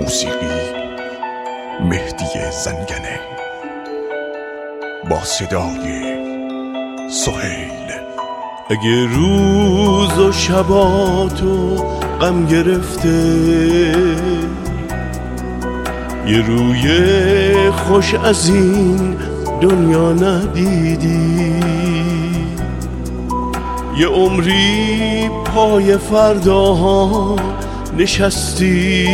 موسیقی مهدی زنگنه با صدای سهیل. اگه روز و شباتو غم گرفته، یه روی خوش از این دنیا ندیدی، یه عمری پای فرداها نشستی،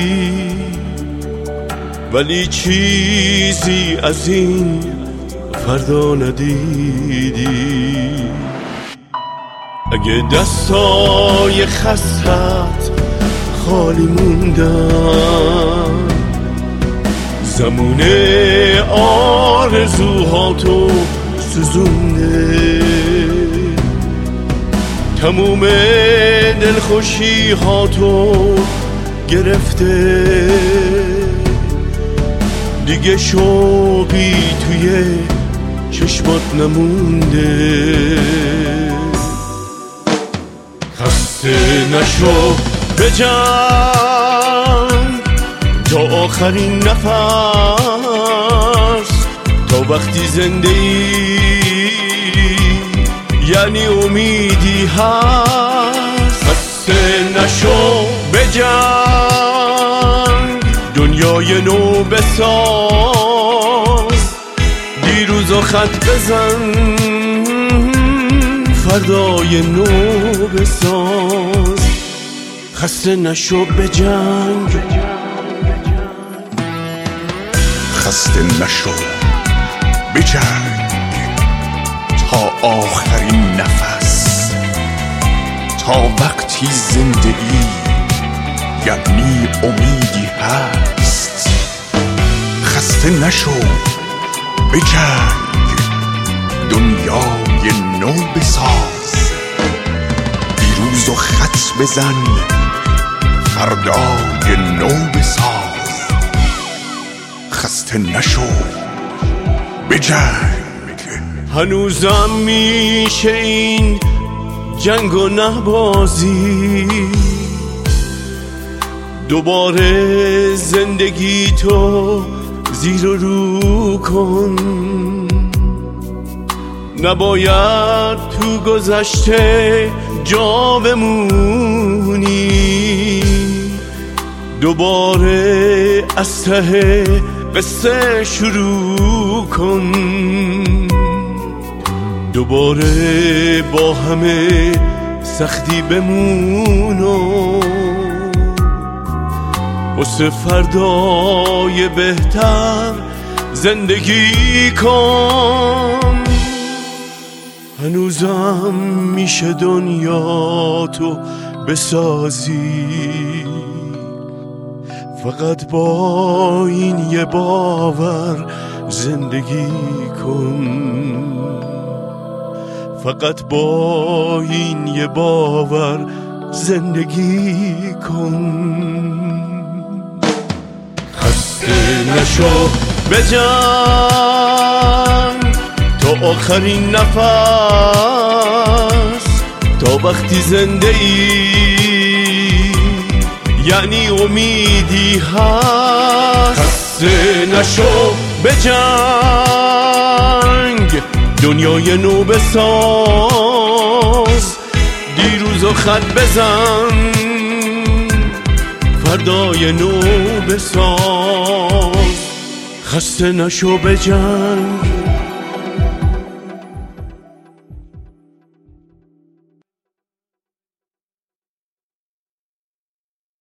ولی چیزی از این فردا ندیدی. اگه دستای خستت خالی موندن، زمونه آرزوهاتو سوزونده، تموم دلخوشیهاتو گرفته، دیگه شوقی توی چشمات نمونده. خسته نشو بجنگ تا آخرین نفس، تا وقتی زنده ای یعنی امیدی هست. خسته نشو بجنگ، دنیای نو بساز، دیروزو خط بزن، فردای نو بساز. خسته نشو بجنگ، خسته نشو بجنگ تا آخرین نفس، تا وقتی زندگی یعنی امیدی هست. خسته نشو بجنگ، دنیای نو بساز، دیروزو خط بزن، فردای نو بساز. خسته نشو بجنگ. هنوزم میشه این جنگ و نبازی، دوباره زندگی تو زیر و رو کن. نباید تو گذشته جا بمونی، دوباره از ته قصه شروع کن. دوباره با همه سختی بمون و واسه فردای بهتر زندگی کن. هنوزم میشه دنیا تو بسازی، فقط با این یه باور زندگی کن، فقط با این یه باور زندگی کن. خسته نشو بجنگ تا آخرین نفس، تا وقتی زنده ای یعنی امیدی هست. خسته نشو بجنگ، دنیای نو بساز، دیروزو خط بزن، فردای نو بساز. خسته نشو بجنگ.